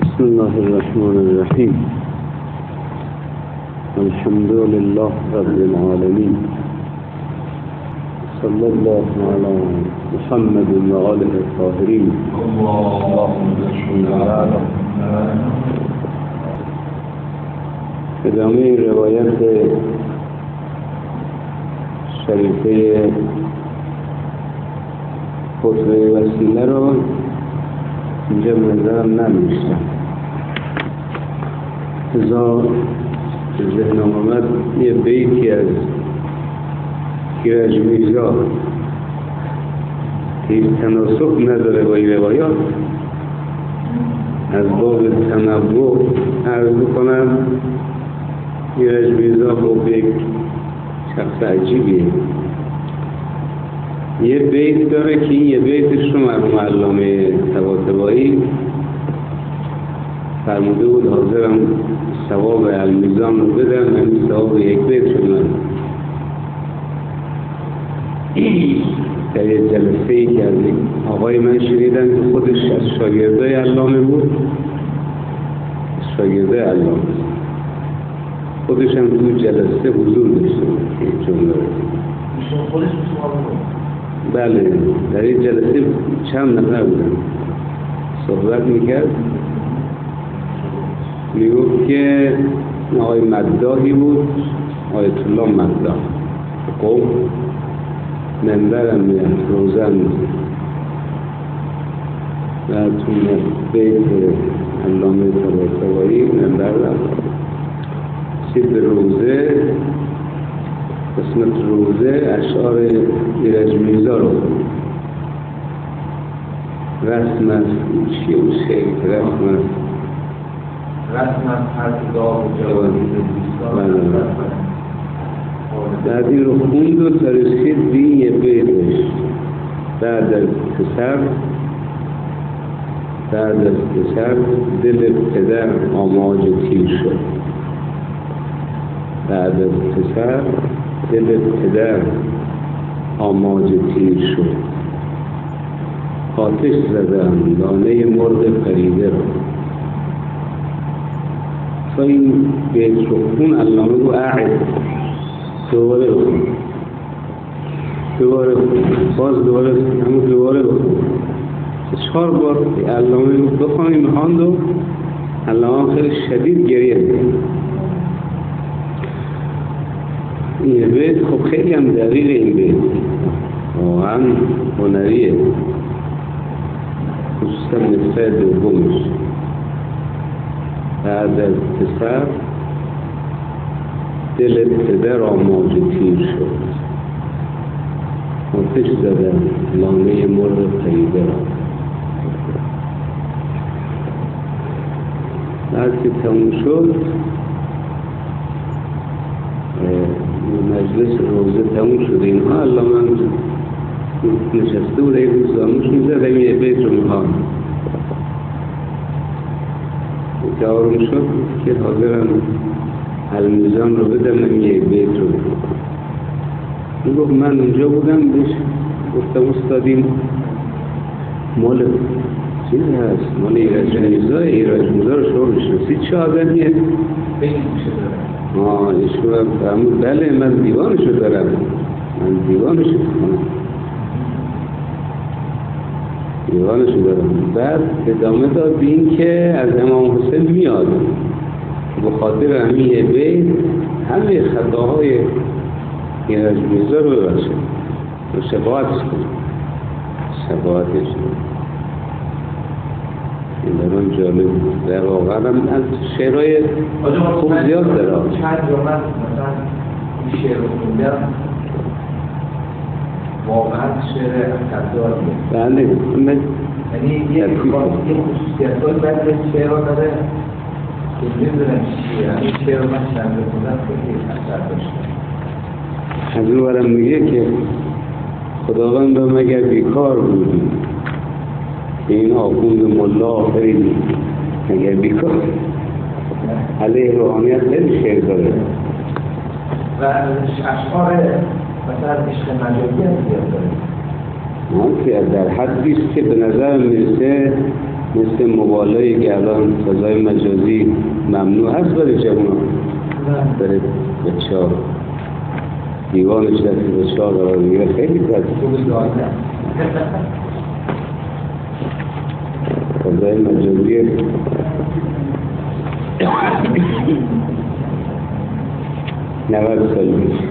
بسم الله الرحمن الرحیم. الحمد لله رب العالمین. صلی الله علی محمد و آله الطاهرین. ادامه روایت شریفه خطبه وسیله رو اینجا منظرم نمیشتم. ازا ذهن آمد یه بیتی از ایرج میرزا که تناسب نداره با این روایات، از باب تنوع عرض کنم. ایرج میرزا خب یک شخص عجیبیه. یه بیت داره که این یه بیتش رو مرحوم علامه طباطبایی فرموده بود حاضرم ثواب المیزان رو بدم، من ثواب یک بیت شدم. در یه جلسه ای که از آقای من شنیدم که خودش از شاگردای علامه بود، شاگردای علامه، خودش هم تو جلسه حضور داشته بود که جمله خودش سوال بود. بله، در این جلسه چند نفر بودن صحبت میکرد، میگفت که آقای مداحی بود، آیت الله مداح، خب منبرم میرم روزن و تو بیت علامه طباطبایی منبر رفت سید روزه، قسمت روزه اشعار ایرج میرزا رو رسم از چیه و شیخ رسم از حرف داغ و جوانی بعد این رو خوند و ترسید بین یه بیتش بعد از پسر دل پدر آماج تیر شد. بعد از پسر دل پدر آماج تیر شد. آتش زدم دانه مرغ پریده را. تا این بیت رو خون علامه رو اعد دوباره بخون، دوباره بخون 4 بار علامه رو بخونیم هاند و علامه خیلی شدید گریه می‌کنه. این بیت خب خیلی هم دقیق، این بیت واقعا هنریه، خصوصا نصفه دومش. بعد از پسر دل پدر آماج تیر شد. آتش زدم لانه مرغ پریده را. بعد که تموم شد مجلس روزه تموم شده، اینها علامه نشسته بود، این روزانوش میزد، این یه بیت رو میخواد که آروم شد که حاضرم المیزان رو بدم، این یه بیت رو میگفت من اونجا بودم بهش گفتم استادیم مال چیز هست، مال ایرج میرزا رو شما بشناسید چه آدمیه؟ بیت میشه داره ایشون فرمود بله من دیوانشو دارم، بعد ادامه داد به این که از امام حسین میاد به خاطر همین بیت همه خطاهای ایرج میرزا رو ببخشه و شفاعتش این برام جالب بود. در واقع هم از شعرهای خوب زیاد داره. چند جامعه مثلا این شعر رو خوندم واقعا شعر اثرداریه. بله یعنی یه خصوصیت های بعد از شعر رو داره که نمیدونم چیه. این شعر رو من چند بخوندم خیلی اثر داشته. از اون برم میگه که خداوند مگر بیکار بودی این آخوند ملا آفریدی، مگر بیکار علیه روحانیت خیلی شعر داره و اشعار مثلا عشق مجازی هم زیاد داره. که در حدیست که به نظر میرسه مثل مبالایی که الان فضای مجازی ممنوع هست برای جوان برای بچه ها دیوانش دستی بچه ها قرار میگیره، خیلی بد فضای مجازی نود سال میشه.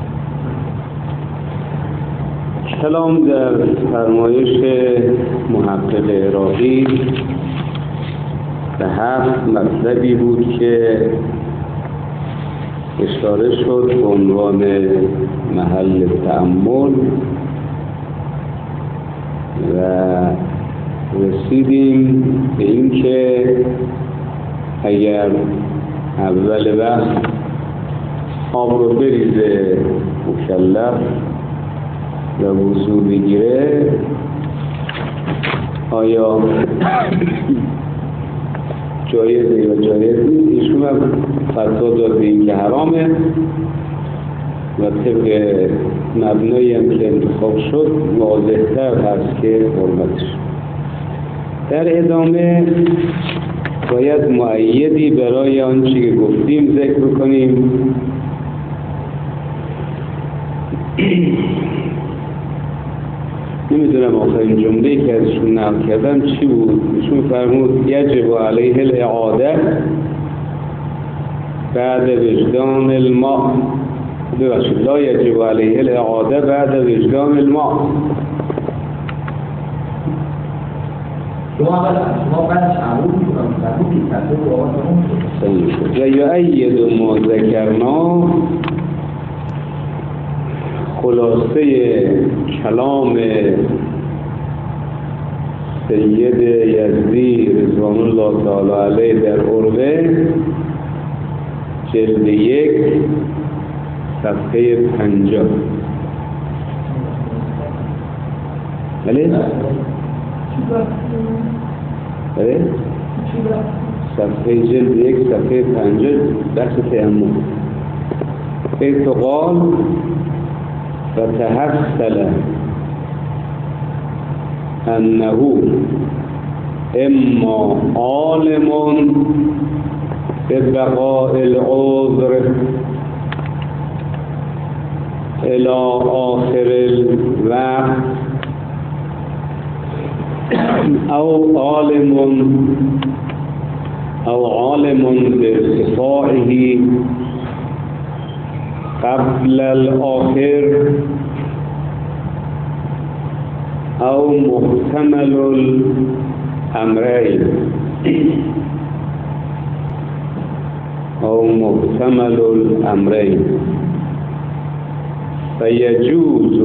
کلام در فرمایش محقق عراقی به 7 مطلبی بود که اشاره شد به عنوان محل تأمل و رسیدیم به این که اگر اول وقت آب رو بریزه مکلف و وضو بگیره، آیا جایزه یا جایز نیست؟ ایشون هم فتوا داد به این که حرامه و طبق مبنایی هم که انتخاب شد واضح‌تر هست که حرمتش. در ادامه باید مؤیدی برای آنچه که گفتیم ذکر کنیم. نمیدونم آخرین جمله‌ای که ازشون نقل کردم چی بود. ایشون فرمود یجب علیه الاعاده بعد وجدان الماء، ببخشید لا یجب علیه الاعاده بعد وجدان الماء. و یؤید ما ذکرنا، خلاصه کلام سید یزدی رضوان الله تعالی علیه در عروه جلد 1 صفحه 50. بله؟ بله؟ صفحه جلد 1 صفحه 50 بحث تیمم. حیث قال فتحصل انه اما عالم ببقاء العذر الى آخر الوقت او عالم بارتفاعه قبل الآخر او محتمل الامرين فيجوز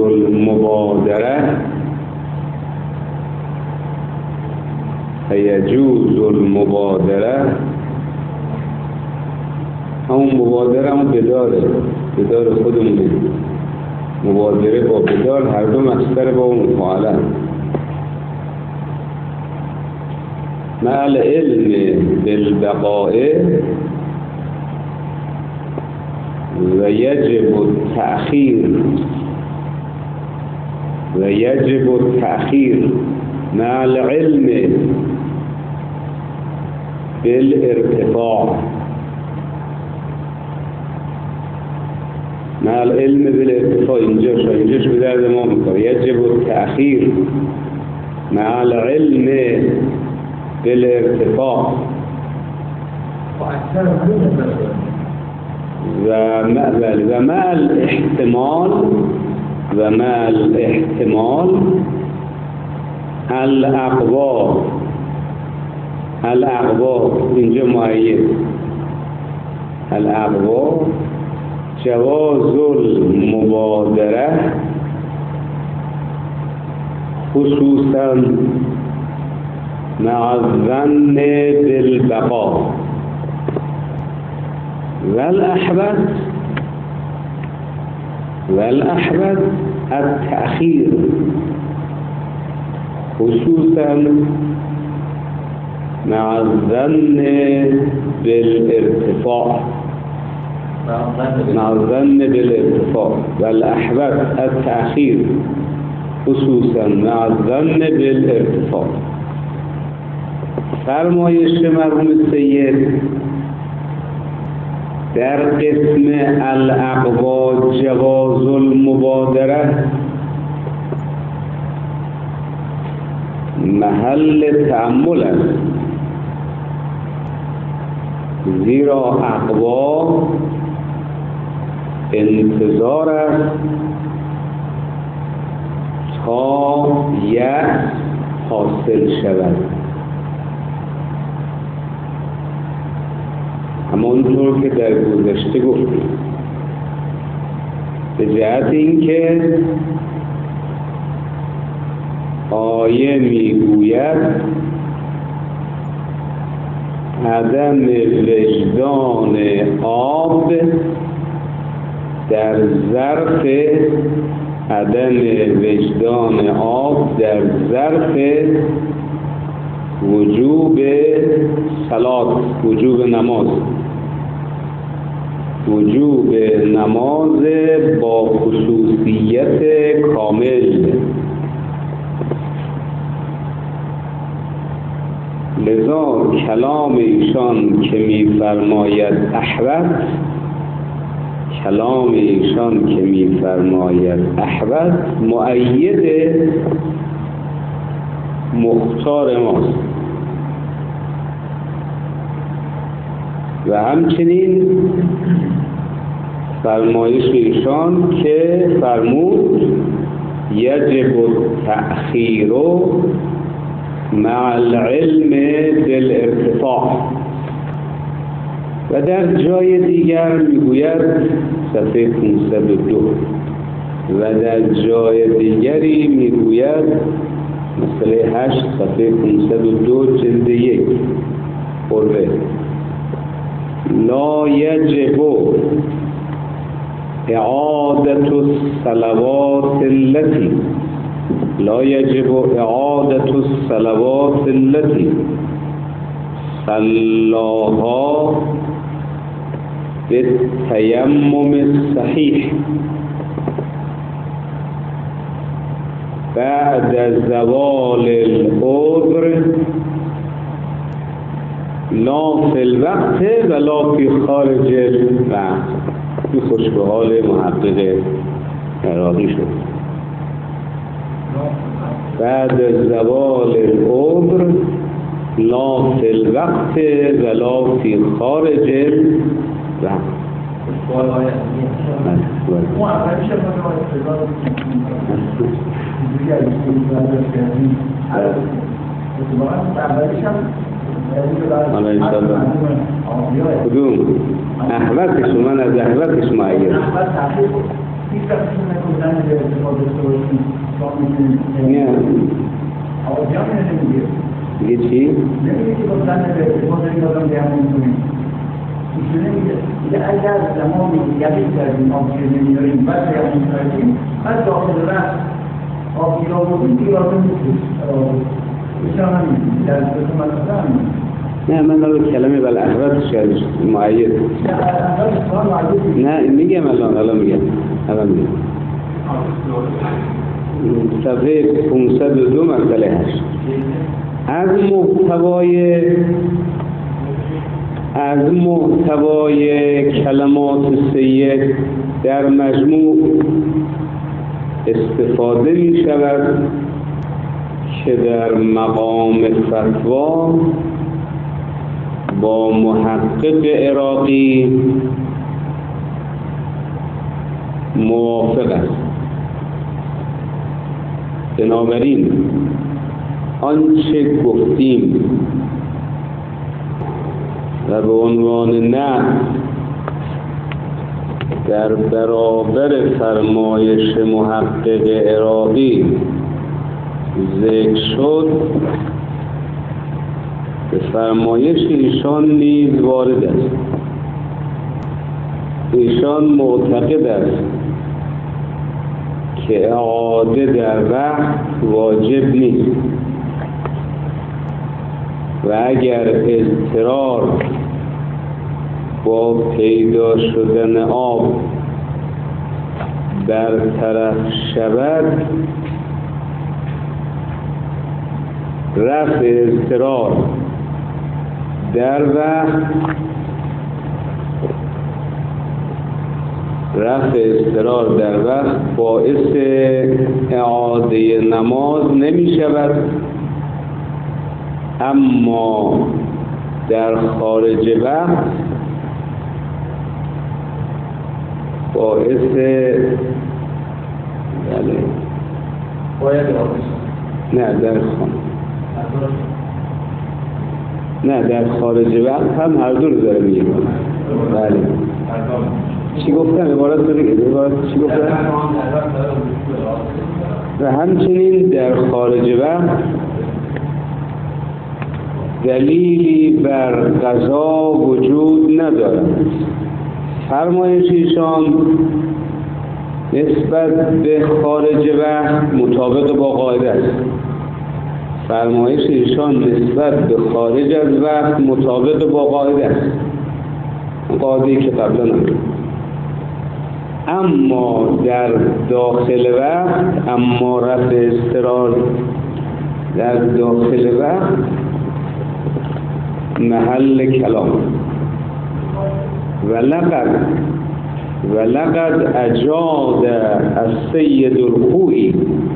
المبادره همون مبادره هم بدار خودمونه. مبادره با بدار هر دو مصدر با مفاعله. مع العلم بالبقاء و یجب التأخیر مع العلم بالارتفاع. مع العلم بالارتفاع اینجاش به درد ما میکنه. یجب التأخیر مع العلم بالارتفاع و مع الاحتمال الاقوا اینجا مؤید. الاقوا جواز المبادره خصوصا مع الظن بالبقاء والأحوط التأخير خصوصا مع الظن بالارتفاع والأحوط التأخير خصوصا مع الظن بالارتفاع. فرمایش مرحوم سید در قسم الاقوا جواز المبادره محل تأمل است، زیرا اقوا انتظار است تا یأس حاصل شود، همانطور که در گذشته گفتیم، به جهت اینکه آیه میگوید عدم وجدان آب در ظرف وجوب صلات، وجوب نماز با خصوصیت کامل. لذا کلام ایشان که می‌فرماید احوط مؤید مختار ماست و همچنین فرمایش ایشان که فرمود یجب التأخیر مع العلم بالارتفاع، و در جای دیگر میگوید صفحه 502 و در جای دیگری میگوید مسئله 8 صفحه 502 جلد 1 قربه لا یجب اعادة الصلوات التي صلاها بالتيمم الصحيح بعد زوال العذر لا في الوقت ولا في خارج الوقت. این خوش به حال محقق عراقی شد. بعد زوال العذر لا في الوقت ولا في خارج الوقت. کدوم؟ احوطش من از احوطش معیر نه دیگه چی؟ دیگه اگر زمانی یقین کردیم آبگیر نمیاریم بعد یقین کردیم بعد داخل رفت آبگیر آبودیم دیگرانه میکنیم بسیار همین در قسمت نه من رو کلمه بالاحوط شد معید نه میگم الان میگم صفحه 502 مسئله 8 از محتوای کلمات سید در مجموع استفاده می شود که در مقام فتوا با محقق عراقی موافق است. بنابراین آنچه گفتیم و به عنوان نه در برابر فرمایش محقق عراقی ذکر شد، به فرمایش ایشان نیز وارد است. ایشان معتقد است که اعاده در وقت واجب نیست و اگر اضطرار با پیدا شدن آب برطرف شود، رفع اضطرار در وقت رفع اضطرار در وقت باعث اعاده نماز نمی شود، اما در خارج وقت باعث باید نه در خارج وقت هم هر دو رو داره میگه. بله چی گفتم؟ عبارت چی گفتم؟ و همچنین در خارج وقت دلیلی بر قضا وجود ندارد. فرمایش ایشان نسبت به خارج وقت مطابق با قاعده است. فرمایش ایشان نسبت به خارج از وقت مطابق با قاعده است، قاعده‌ای که قبلا نمی‌دونم. اما در داخل وقت، اما رفع اضطرار در داخل وقت محل کلام. ولقد اجاد السید الخوئی،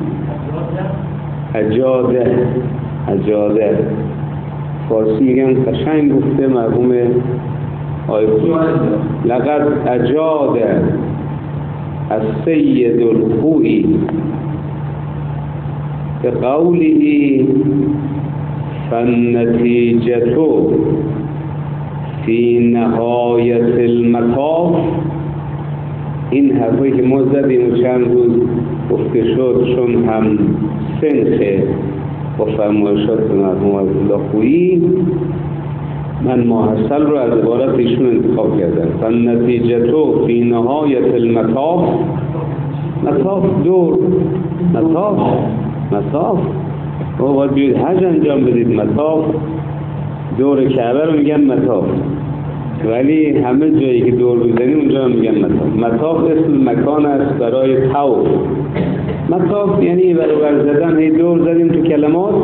اجاده فارسی میگن قشنگ گفته، مرحوم آیه لقد اجاد السید الخوئی به قوله فالنتیجة فی نهایت المطاف. این حرفایی که ما زدیم چند روز گفته شد چون هم سنخه با فرمایشات مرحوم آیت الله خویی، من ماحصل رو از عبارت ایشون انتخاب کردم. فالنتیجة فی نهایت المطاف، مطاف دور، مطاف ما باید بیاید حج انجام بدید، مطاف دور کعبه رو میگن مطاف، ولی همه جایی که دور بزنیم اونجا میگن مطاف. مطاف اسم مکان است برای طواف. مطاف یعنی برابر زدن، هی دور زدیم تو کلمات.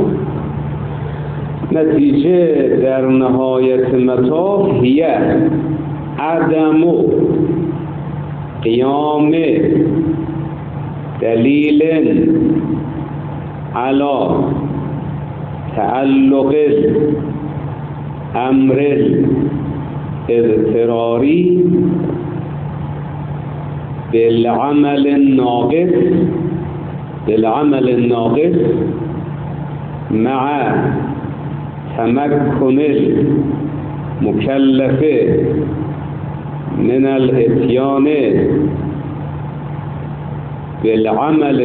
نتیجه در نهایت مطاف هی عدم قیام دلیل علی تعلق امر اضطراری بالعمل الناقص مع تمكن المكلف من الاتيان بالعمل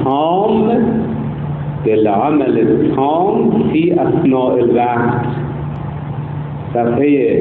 التام في اثناء الوقت. صفحه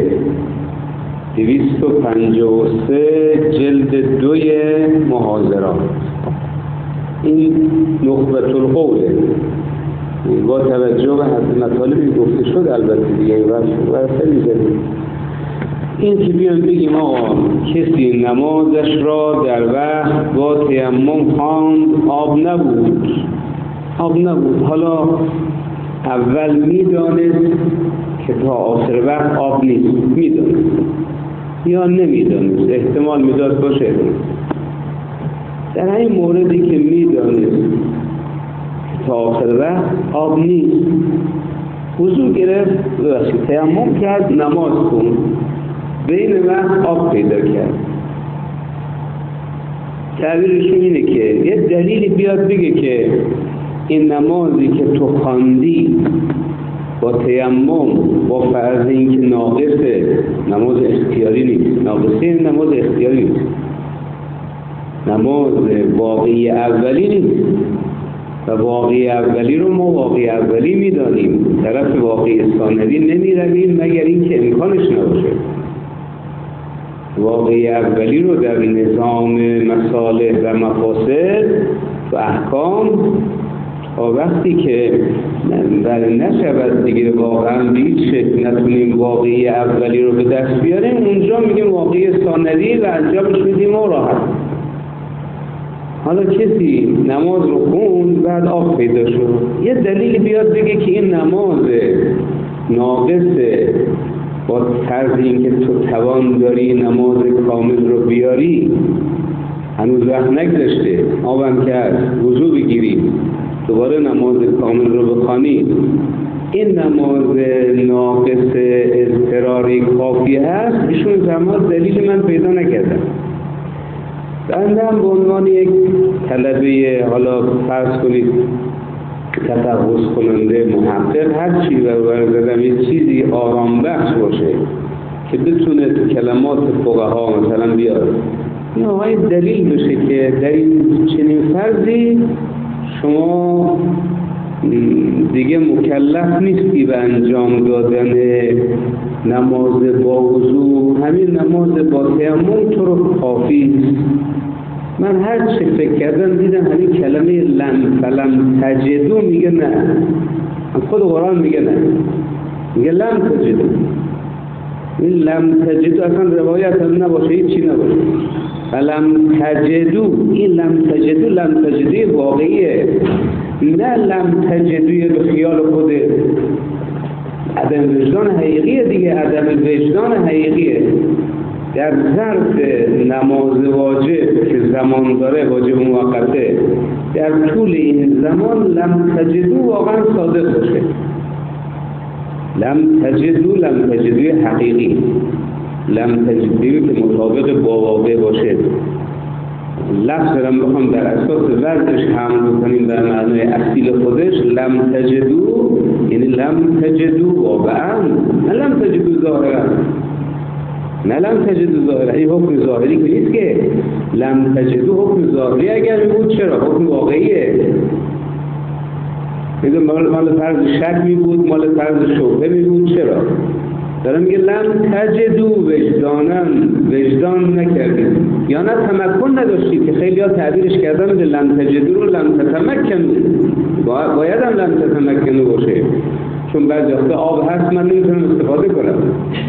253 جلد 2 محاضرات. این نخبة القوله با توجه به حد مطالبی گفته شد، البته دیگه خیلی زدیم. این که بیان بگیم آقا کسی نمازش را در وقت با تیمم خواند، آب نبود، حالا اول میدانست که تا آخر وقت آب نیست، میدانست یا نمیدانست، احتمال میداد باشه. در این موردی که میدانست تا آخر وقت آب نیست، وضو گرفت، تیمم کرد، نماز خوند، بین وقت آب پیدا کرد. تعبیرشون اینه که یه دلیلی بیاد بگه که این نمازی که تو خواندی با تیمم، با فرض این که ناقصه، نماز اختیاری نیست، ناقصه نماز اختیاری نیست، نماز واقعی اولی نیست و واقعی اولی رو ما واقعی اولی میدانیم، طرف واقعی ثانوی نمیرویم مگر این که امکانش نباشه. واقعی اولی رو در نظام مصالح و مفاسد و احکام تا وقتی که نشود دیگه واقعا به هیچ شکل نتونیم واقعی اولی رو به دست بیاریم، اونجا میگیم واقعی ثانوی و انجامش میدیم و راحت. حالا کسی نماز رو خوند، بعد آب پیدا شد، یه دلیلی بیاد بگه که این نماز ناقصه با فرض اینکه تو توان داری نماز کامل رو بیاری، هنوز وقت نگذشته، آبم که هست، وضو بگیری، دوباره نماز کامل رو بخوانی، این نماز ناقص اضطراری کافی هست؟ ایشون زمان دلیل من پیدا نکردم. بنده هم به عنوان یک طلبه، حالا فرض کنید تفحص کننده، محقق، هر چی برابر زدم یه چیزی آرام بخش باشه که بتونه تو کلمات فقها مثلا بیاد این آقای دلیل بشه که در این چنین فرضی شما دیگه مکلف نیستی به انجام دادن نماز با وضو، همین نماز با تیمم تو رو کافی است. من هر چه فکر کردم دیدم همین کلمه لم تجدو میگه نه، خود قرآن میگه نه، میگه لم تجدو. این لم تجدو اصلا روایت هم نباشه، هیچی نباشه. لم تجدو، این لم تجدوی واقعیه، نه لم تجدوی به خیال خود عدم وجدان حقیقیه دیگه، عدم وجدان حقیقیه. در ظرف نماز واجب که زمان داره، واجب موقته، در طول این زمان لم تجدو واقعا صادق باشه، لم تجدوی حقیقی، لم تجدوی که مطابق با واقع باشه. لفظ رو بخوام در اساس وضعش حمل بکنیم در معنای اصیل خودش، لم تجدو یعنی لم تجدو واقعا، نه لم تجدو ظاهرا، نه لم تجدو ظاهرا. این حکم ظاهری که نیست که، لم تجدو حکم ظاهری اگر می بود چرا؟ حکم واقعیه. مال فرض شک می بود، مال فرض شبهه می بود، چرا؟ دارم میگه لم تجدو وجدان نکردید یا نه تمکن نداشتید، که خیلی ها تعبیرش کردن به لم تجدو رو لم تتمکن، باید هم لم تتمکن باشه، چون بعضی وقتا آب هست من نمیتونم استفاده کنم.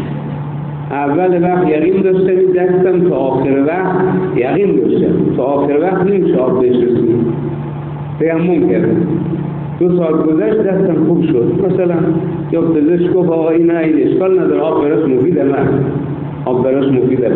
اول وقت یقین داشتم دستم، تا آخر وقت یقین داشتم، تا آخر وقت نمیشه آب بهش رسید، تیمم کردم، 2 سال گذشت دستم خوب شد مثلا، یا پزشک گفت آقا این اشکال نداره، آب براش مفیده، آب براش مفیده.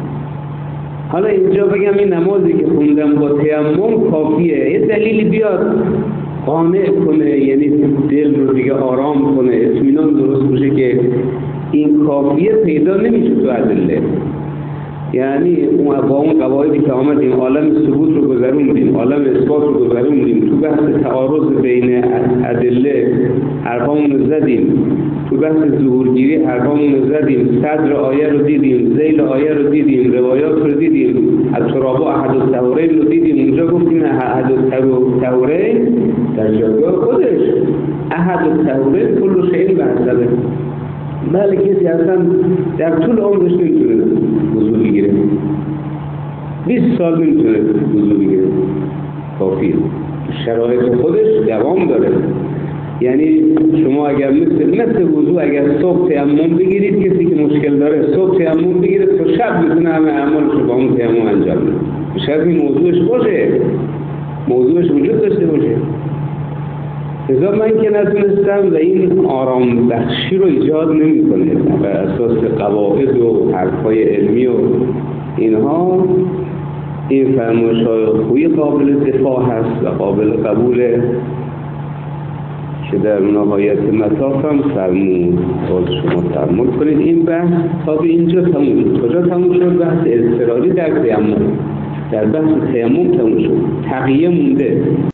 حالا اینجا بگم این نمازی که خوندم با تیمم کافیه، یه دلیلی بیاد قانع کنه، یعنی دل رو دیگه آرام کنه، اطمینان درست بشه که این کافیه، پیدا نمیشه تو ادله. یعنی با اون قواعدی که آمدیم، عالم ثبوت رو گذروندیم، عالم اثبات رو گذروندیم، تو بحث تعارض بین ادله حرفامون رو زدیم، تو بحث ظهورگیری حرفامون رو زدیم، صدر آیه رو دیدیم، ذیل آیه رو دیدیم، روایات رو دیدیم، التراب احد الطهورین رو دیدیم. اونجا گفتیم احد الطهورین در جایگاه خودش، احد الطهورین کل شیء بحثه، بله کسی اصلا در طول عمرش نمیتونه وضو بگیره، 20 سال نمیتونه وضو بگیره، کافیه، شرایط خودش دوام داره. یعنی شما اگر مثل وضو اگر صبح تیمم بگیرید، کسی که مشکل داره صبح تیمم بگیره تا شب میتونه همه اعمالش رو با اون تیمم انجام بده، شاید این موضوعش باشه، موضوعش وجود داشته باشه. لذا من که نتونستم و این آرام بخشی رو ایجاد نمی‌کنه بر اساس قواعد و حرفای علمی و اینها، این فرمایش‌های خویی قابل دفاع هست و قابل قبوله که در نهایت مطاف هم فرمود. باز شما تأمل کنید این بحث تا به اینجا تموم شد. کجا تموم شد؟ بحث اضطراری در تیمم، در بحث تیمم تموم شد، تقیه مونده.